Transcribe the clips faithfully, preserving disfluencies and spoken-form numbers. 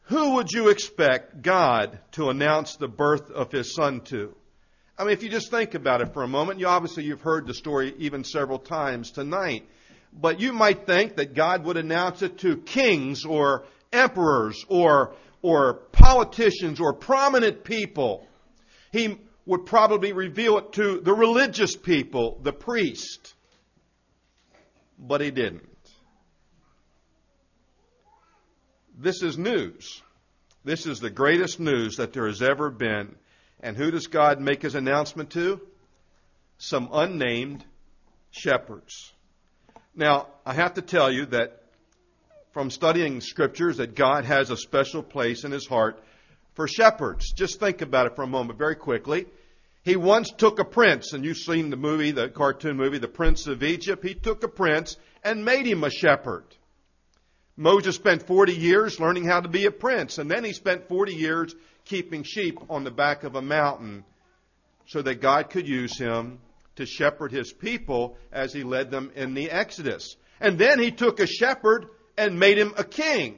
who would you expect God to announce the birth of His Son to? I mean, if you just think about it for a moment, you obviously you've heard the story even several times tonight. But you might think that God would announce it to kings or emperors or or politicians or prominent people. He would probably reveal it to the religious people, the priest. But He didn't. This is news. This is the greatest news that there has ever been. And who does God make His announcement to? Some unnamed shepherds. Now, I have to tell you that from studying Scriptures that God has a special place in His heart for shepherds. Just think about it for a moment very quickly. He once took a prince, and you've seen the movie, the cartoon movie, The Prince of Egypt. He took a prince and made him a shepherd. Moses spent forty years learning how to be a prince, and then he spent forty years keeping sheep on the back of a mountain so that God could use him to shepherd His people as He led them in the Exodus. And then He took a shepherd and made him a king.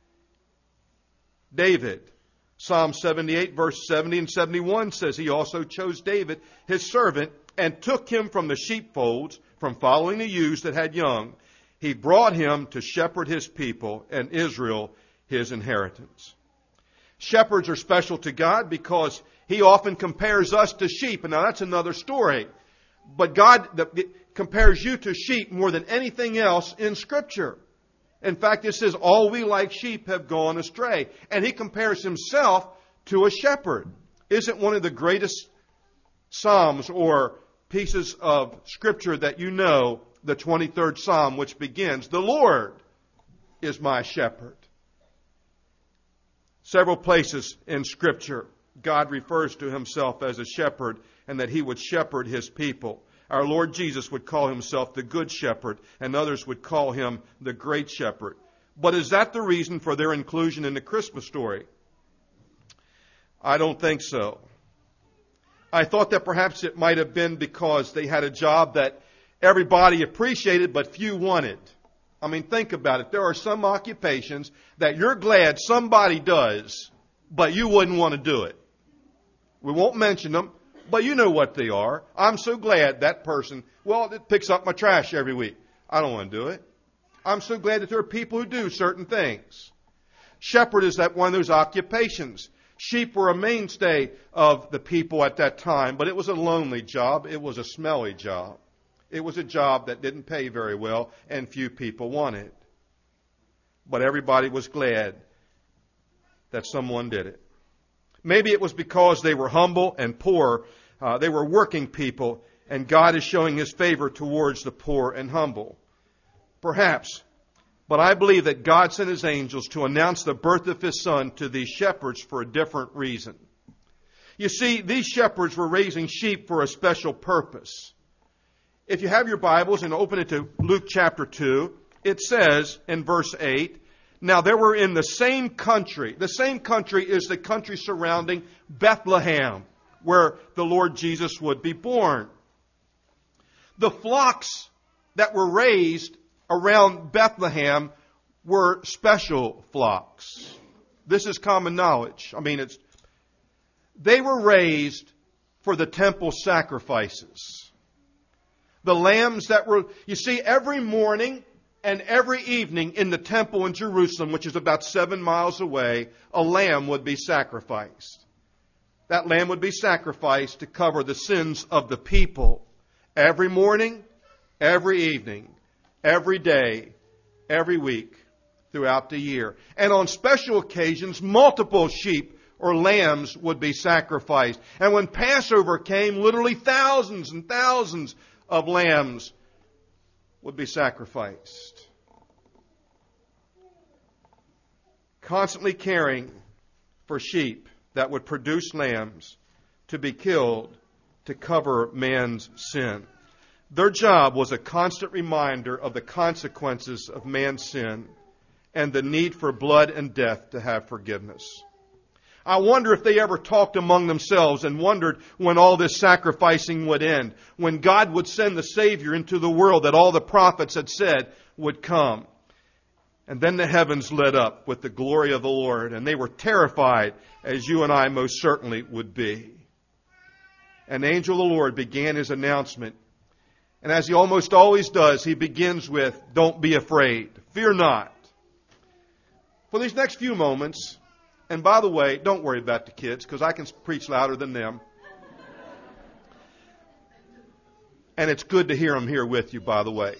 David. Psalm seventy-eight, verse seventy and seventy-one says He also chose David, His servant, and took him from the sheepfolds, from following the ewes that had young. He brought him to shepherd His people and Israel His inheritance. Shepherds are special to God because He often compares us to sheep. And now that's another story. But God the, compares you to sheep more than anything else in Scripture. In fact, it says, all we like sheep have gone astray. And He compares Himself to a shepherd. Isn't one of the greatest Psalms or pieces of Scripture that you know the twenty-third Psalm, which begins, the Lord is my shepherd. Several places in Scripture, God refers to Himself as a shepherd and that He would shepherd His people. Our Lord Jesus would call Himself the Good Shepherd, and others would call Him the Great Shepherd. But is that the reason for their inclusion in the Christmas story? I don't think so. I thought that perhaps it might have been because they had a job that everybody appreciated but few wanted. I mean, think about it. There are some occupations that you're glad somebody does, but you wouldn't want to do it. We won't mention them, but you know what they are. I'm so glad that person, well, it picks up my trash every week. I don't want to do it. I'm so glad that there are people who do certain things. Shepherd is that one of those occupations. Sheep were a mainstay of the people at that time, but it was a lonely job. It was a smelly job. It was a job that didn't pay very well and few people wanted. But everybody was glad that someone did it. Maybe it was because they were humble and poor. Uh, they were working people, and God is showing His favor towards the poor and humble. Perhaps. But I believe that God sent His angels to announce the birth of His Son to these shepherds for a different reason. You see, these shepherds were raising sheep for a special purpose. If you have your Bibles and open it to Luke chapter two, it says in verse eight, now there were in the same country, the same country is the country surrounding Bethlehem, where the Lord Jesus would be born. The flocks that were raised around Bethlehem were special flocks. This is common knowledge. I mean, it's they were raised for the temple sacrifices. The lambs that were, you see, every morning and every evening in the temple in Jerusalem, which is about seven miles away, a lamb would be sacrificed. That lamb would be sacrificed to cover the sins of the people. Every morning, every evening, every day, every week, throughout the year. And on special occasions, multiple sheep or lambs would be sacrificed. And when Passover came, literally thousands and thousands of lambs would be sacrificed. Constantly caring for sheep that would produce lambs to be killed to cover man's sin. Their job was a constant reminder of the consequences of man's sin and the need for blood and death to have forgiveness. I wonder if they ever talked among themselves and wondered when all this sacrificing would end, when God would send the Savior into the world that all the prophets had said would come. And then the heavens lit up with the glory of the Lord, and they were terrified, as you and I most certainly would be. An angel of the Lord began his announcement. And as he almost always does, he begins with, "Don't be afraid. Fear not." For these next few moments, and by the way, don't worry about the kids, because I can preach louder than them. And it's good to hear them here with you, by the way.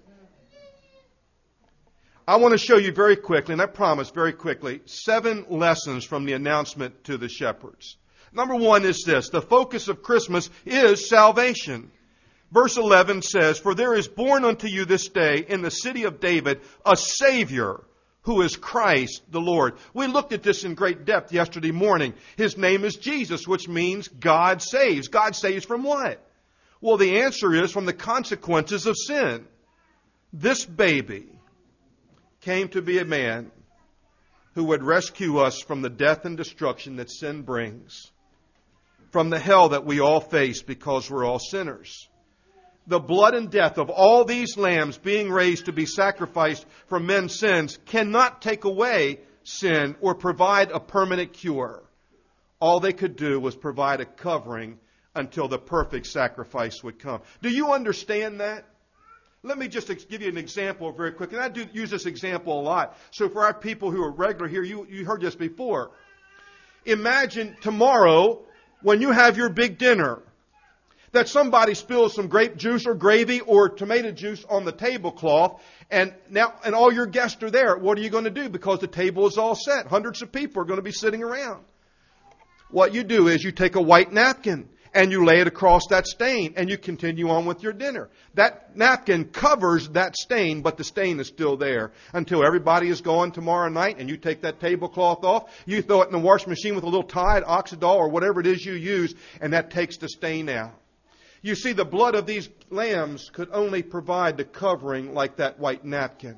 I want to show you very quickly, and I promise very quickly, seven lessons from the announcement to the shepherds. Number one is this: the focus of Christmas is salvation. Verse eleven says, "For there is born unto you this day in the city of David a Savior, who is Christ the Lord." We looked at this in great depth yesterday morning. His name is Jesus, which means God saves. God saves from what? Well, the answer is from the consequences of sin. This baby came to be a man who would rescue us from the death and destruction that sin brings, from the hell that we all face because we're all sinners. The blood and death of all these lambs being raised to be sacrificed for men's sins cannot take away sin or provide a permanent cure. All they could do was provide a covering until the perfect sacrifice would come. Do you understand that? Let me just give you an example very quick. And I do use this example a lot. So for our people who are regular here, you, you heard this before. Imagine tomorrow when you have your big dinner that somebody spills some grape juice or gravy or tomato juice on the tablecloth, and now and all your guests are there. What are you going to do? Because the table is all set. Hundreds of people are going to be sitting around. What you do is you take a white napkin and you lay it across that stain, and you continue on with your dinner. That napkin covers that stain, but the stain is still there until everybody is gone tomorrow night, and you take that tablecloth off, you throw it in the washing machine with a little Tide, Oxidol, or whatever it is you use, and that takes the stain out. You see, the blood of these lambs could only provide the covering like that white napkin.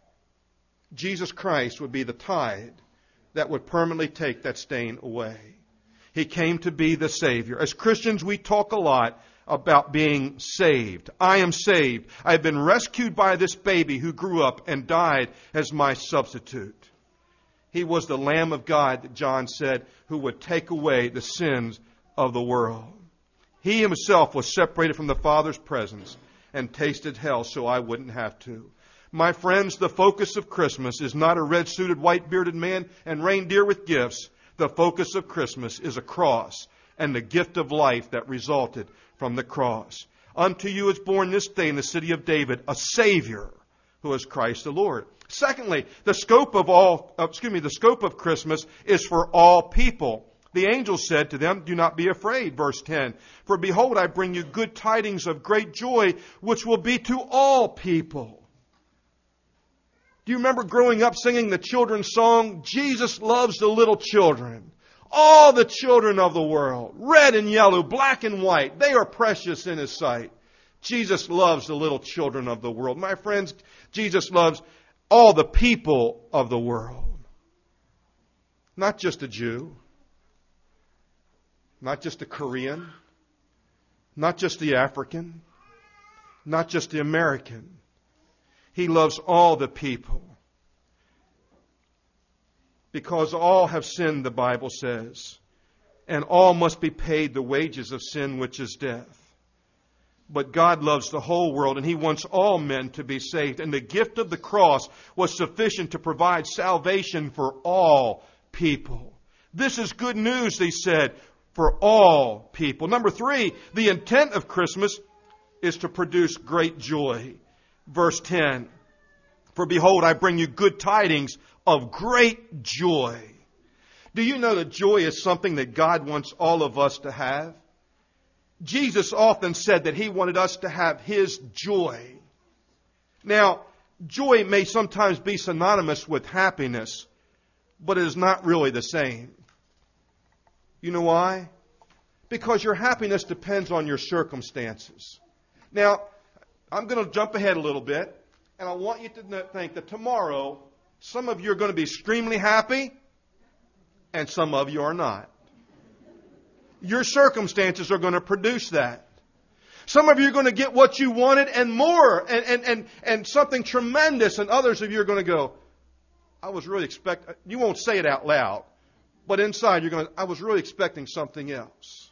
Jesus Christ would be the tide that would permanently take that stain away. He came to be the Savior. As Christians, we talk a lot about being saved. I am saved. I have been rescued by this baby who grew up and died as my substitute. He was the Lamb of God, that John said, who would take away the sins of the world. He himself was separated from the Father's presence and tasted hell so I wouldn't have to. My friends, the focus of Christmas is not a red-suited, white-bearded man and reindeer with gifts. The focus of Christmas is a cross and the gift of life that resulted from the cross. Unto you is born this day in the city of David a Savior, who is Christ the Lord. Secondly, the scope of all, excuse me, the scope of Christmas is for all people. The angel said to them, "Do not be afraid," verse ten. "For behold, I bring you good tidings of great joy, which will be to all people." Do you remember growing up singing the children's song, "Jesus loves the little children"? All the children of the world, red and yellow, black and white, they are precious in His sight. Jesus loves the little children of the world. My friends, Jesus loves all the people of the world. Not just a Jew. Not just a Korean. Not just the African. Not just the American. He loves all the people. Because all have sinned, the Bible says. And all must be paid the wages of sin, which is death. But God loves the whole world, and He wants all men to be saved. And the gift of the cross was sufficient to provide salvation for all people. This is good news, they said, for all people. Number three, the intent of Christmas is to produce great joy. Verse ten, "For behold, I bring you good tidings of great joy." Do you know that joy is something that God wants all of us to have? Jesus often said that He wanted us to have His joy. Now, joy may sometimes be synonymous with happiness, but it is not really the same. You know why? Because your happiness depends on your circumstances. Now, I'm going to jump ahead a little bit, and I want you to think that tomorrow, some of you are going to be extremely happy, and some of you are not. Your circumstances are going to produce that. Some of you are going to get what you wanted and more, and, and, and, and something tremendous, and others of you are going to go, I was really expecting, you won't say it out loud, but inside you're going, I was really expecting something else.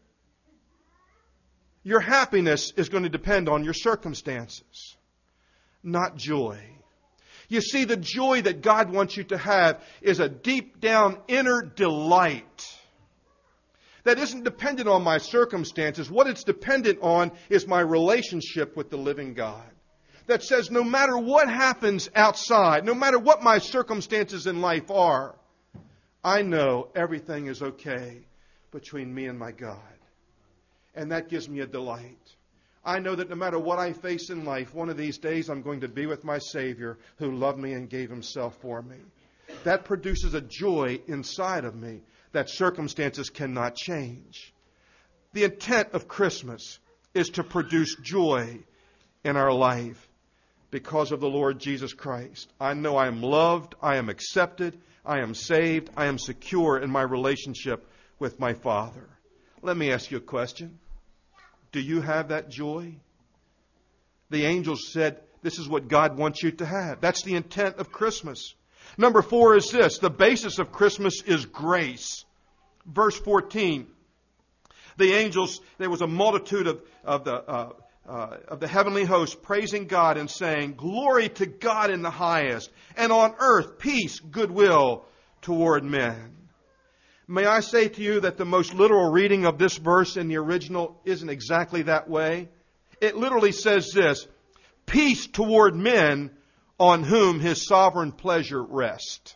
Your happiness is going to depend on your circumstances, not joy. You see, the joy that God wants you to have is a deep down inner delight that isn't dependent on my circumstances. What it's dependent on is my relationship with the living God. That says no matter what happens outside, no matter what my circumstances in life are, I know everything is okay between me and my God. And that gives me a delight. I know that no matter what I face in life, one of these days I'm going to be with my Savior who loved me and gave Himself for me. That produces a joy inside of me that circumstances cannot change. The intent of Christmas is to produce joy in our life because of the Lord Jesus Christ. I know I am loved, I am accepted, I am saved, I am secure in my relationship with my Father. Let me ask you a question. Do you have that joy? The angels said, this is what God wants you to have. That's the intent of Christmas. Number four is this. The basis of Christmas is grace. Verse fourteen. The angels, there was a multitude of, of, the, uh, uh, of the heavenly host praising God and saying, glory to God in the highest, and on earth peace, goodwill toward men. May I say to you that the most literal reading of this verse in the original isn't exactly that way? It literally says this, peace toward men on whom His sovereign pleasure rests.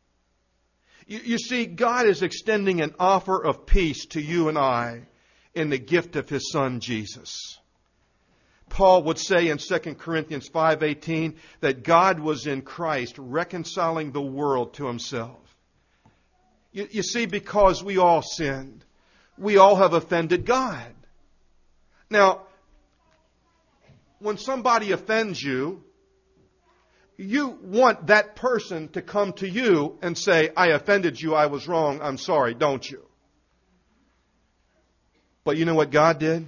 You, you see, God is extending an offer of peace to you and I in the gift of His Son, Jesus. Paul would say in Second Corinthians five eighteen that God was in Christ reconciling the world to Himself. You, you see, because we all sinned, we all have offended God. Now, when somebody offends you, you want that person to come to you and say, I offended you, I was wrong, I'm sorry, don't you? But you know what God did?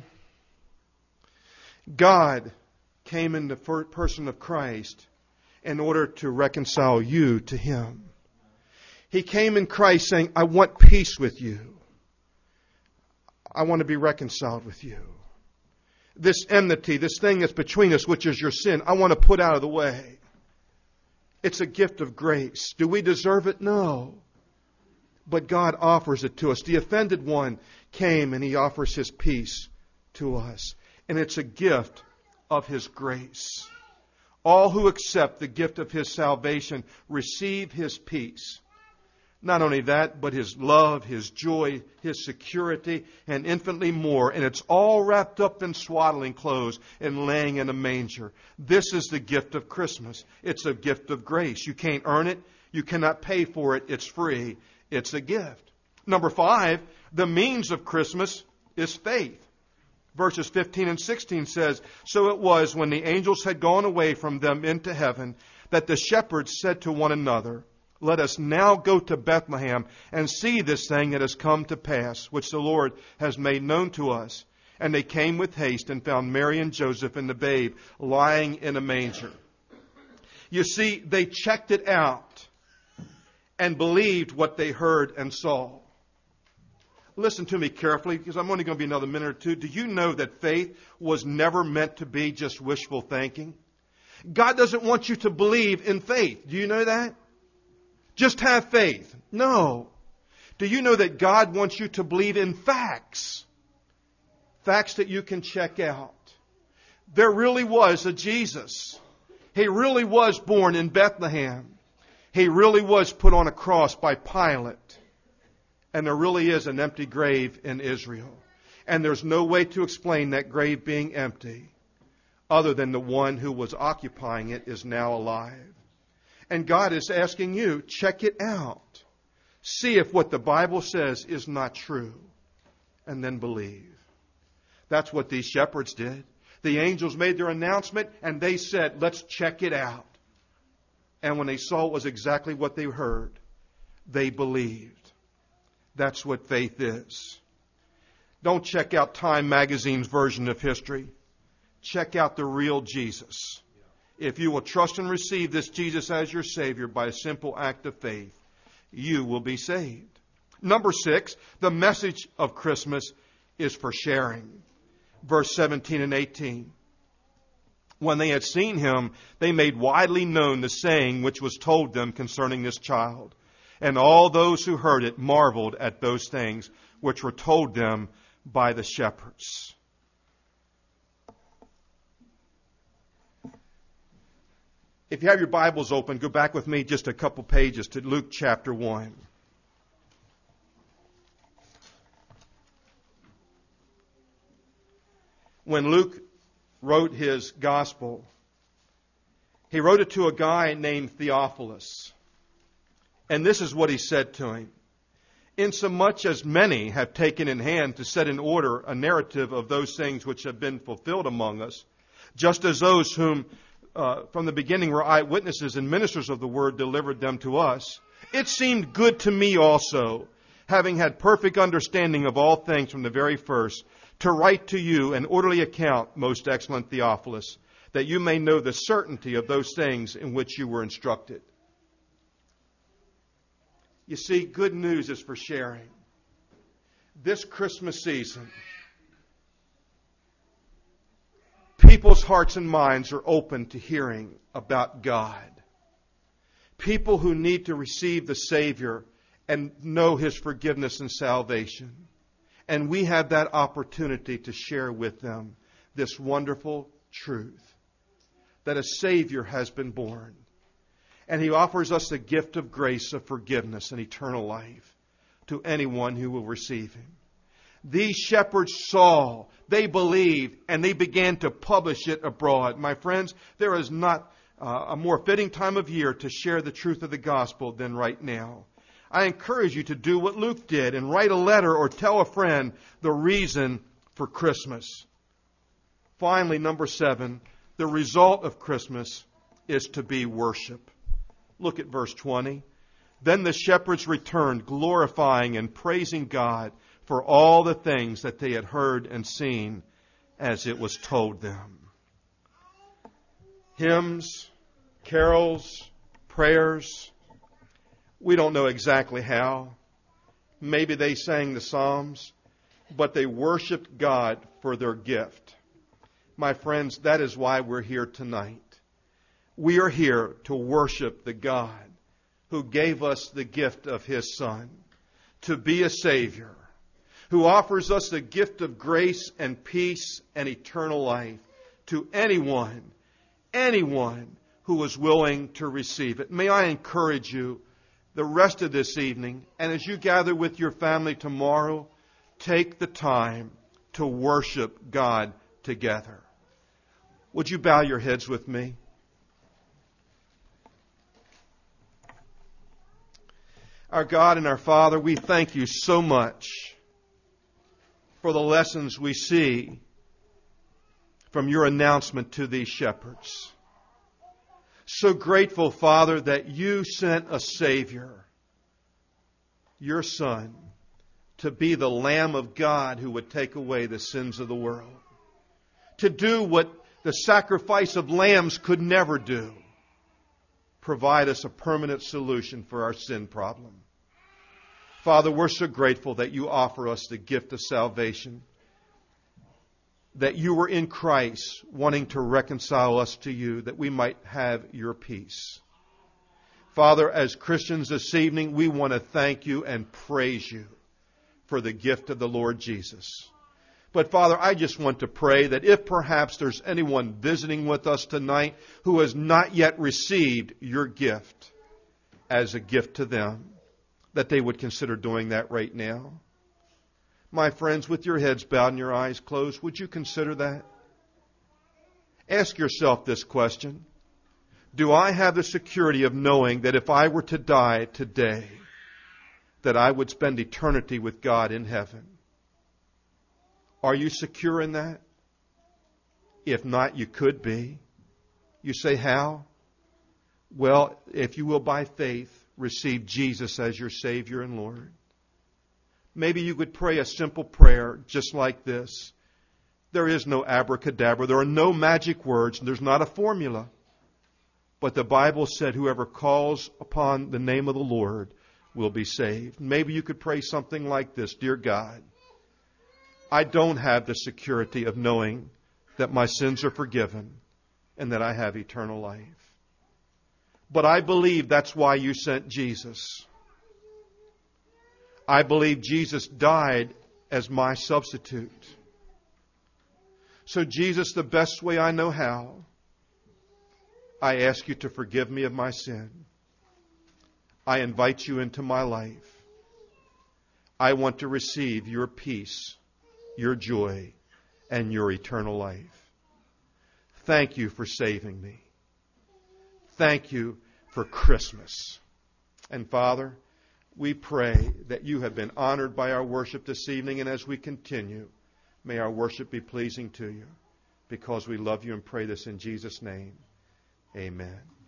God came in the person of Christ in order to reconcile you to Him. He came in Christ saying, I want peace with you. I want to be reconciled with you. This enmity, this thing that's between us, which is your sin, I want to put out of the way. It's a gift of grace. Do we deserve it? No. But God offers it to us. The offended one came and He offers His peace to us. And it's a gift of His grace. All who accept the gift of His salvation receive His peace. Not only that, but His love, His joy, His security, and infinitely more. And it's all wrapped up in swaddling clothes and laying in a manger. This is the gift of Christmas. It's a gift of grace. You can't earn it. You cannot pay for it. It's free. It's a gift. Number five, the means of Christmas is faith. Verses fifteen and sixteen says, so it was when the angels had gone away from them into heaven that the shepherds said to one another, let us now go to Bethlehem and see this thing that has come to pass, which the Lord has made known to us. And they came with haste and found Mary and Joseph and the babe lying in a manger. You see, they checked it out and believed what they heard and saw. Listen to me carefully, because I'm only going to be another minute or two. Do you know that faith was never meant to be just wishful thinking? God doesn't want you to believe in faith. Do you know that? Just have faith. No. Do you know that God wants you to believe in facts? Facts that you can check out. There really was a Jesus. He really was born in Bethlehem. He really was put on a cross by Pilate. And there really is an empty grave in Israel. And there's no way to explain that grave being empty other than the one who was occupying it is now alive. And God is asking you, check it out. See if what the Bible says is not true. And then believe. That's what these shepherds did. The angels made their announcement and they said, let's check it out. And when they saw it was exactly what they heard, they believed. That's what faith is. Don't check out Time Magazine's version of history. Check out the real Jesus. If you will trust and receive this Jesus as your Savior by a simple act of faith, you will be saved. Number six, the message of Christmas is for sharing. Verse seventeen and eighteen. When they had seen him, they made widely known the saying which was told them concerning this child. And all those who heard it marveled at those things which were told them by the shepherds. If you have your Bibles open, go back with me just a couple pages to Luke chapter one. When Luke wrote his gospel, he wrote it to a guy named Theophilus. And this is what he said to him. Insomuch as many have taken in hand to set in order a narrative of those things which have been fulfilled among us, just as those whom uh, from the beginning were eyewitnesses and ministers of the word delivered them to us, it seemed good to me also, having had perfect understanding of all things from the very first, to write to you an orderly account, most excellent Theophilus, that you may know the certainty of those things in which you were instructed. You see, good news is for sharing. This Christmas season, people's hearts and minds are open to hearing about God. People who need to receive the Savior and know His forgiveness and salvation. And we have that opportunity to share with them this wonderful truth that a Savior has been born. And He offers us the gift of grace, of forgiveness, and eternal life to anyone who will receive Him. These shepherds saw, they believed, and they began to publish it abroad. My friends, there is not uh, a more fitting time of year to share the truth of the gospel than right now. I encourage you to do what Luke did and write a letter or tell a friend the reason for Christmas. Finally, number seven, the result of Christmas is to be worship. Look at verse twenty. Then the shepherds returned, glorifying and praising God for all the things that they had heard and seen as it was told them. Hymns, carols, prayers. We don't know exactly how. Maybe they sang the Psalms, but they worshiped God for their gift. My friends, that is why we're here tonight. We are here to worship the God who gave us the gift of His Son to be a Savior, who offers us the gift of grace and peace and eternal life to anyone, anyone who is willing to receive it. May I encourage you the rest of this evening, and as you gather with your family tomorrow, take the time to worship God together. Would you bow your heads with me? Our God and our Father, we thank You so much for the lessons we see from Your announcement to these shepherds. So grateful, Father, that You sent a Savior, Your Son, to be the Lamb of God who would take away the sins of the world. To do what the sacrifice of lambs could never do. Provide us a permanent solution for our sin problem. Father, we're so grateful that You offer us the gift of salvation. That You were in Christ wanting to reconcile us to You, that we might have Your peace. Father, as Christians this evening, we want to thank You and praise You for the gift of the Lord Jesus. But Father, I just want to pray that if perhaps there's anyone visiting with us tonight who has not yet received Your gift as a gift to them, that they would consider doing that right now. My friends, with your heads bowed and your eyes closed, would you consider that? Ask yourself this question. Do I have the security of knowing that if I were to die today, that I would spend eternity with God in heaven? Are you secure in that? If not, you could be. You say, how? Well, if you will by faith receive Jesus as your Savior and Lord. Maybe you could pray a simple prayer just like this. There is no abracadabra. There are no magic words. And there's not a formula. But the Bible said whoever calls upon the name of the Lord will be saved. Maybe you could pray something like this. Dear God, I don't have the security of knowing that my sins are forgiven and that I have eternal life. But I believe that's why you sent Jesus. I believe Jesus died as my substitute. So Jesus, the best way I know how, I ask you to forgive me of my sin. I invite you into my life. I want to receive your peace, your joy, and your eternal life. Thank you for saving me. Thank you for Christmas. And Father, we pray that you have been honored by our worship this evening, and as we continue, may our worship be pleasing to you, because we love you and pray this in Jesus' name. Amen.